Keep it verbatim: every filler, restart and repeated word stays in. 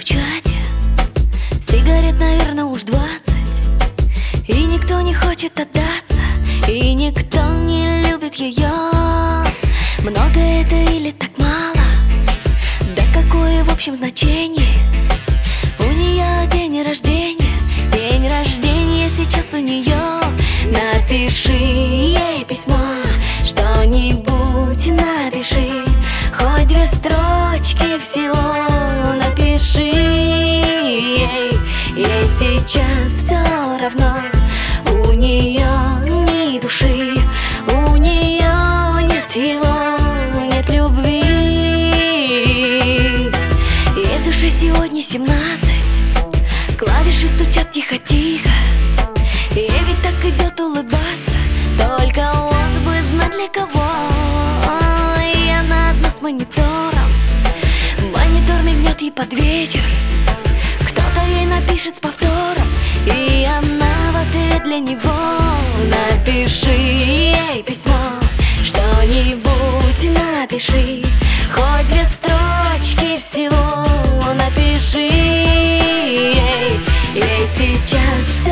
в чате, сигарет, наверное, уж двадцать, и никто не хочет отдаться, и никто не любит ее. Много это или так мало? Да какое в общем значение? У нее день рождения, день рождения сейчас у нее. Напиши ей письмо, что-нибудь напиши, хоть две строчки всего напиши ей. Ей сейчас все равно, у нее ни души, у нее нет его, нет любви. Ей в душе сегодня семнадцать, клавиши стучат тихо-тихо. Ей ведь так идет улыбаться, только вот бы знать для кого. И она одна с монитором, монитор мигнет ей под вечер. Кто-то ей напишет с повтором, и она в ответ для него. Напиши ей письмо, что-нибудь напиши, хоть две строчки всего напиши ей. Ей сейчас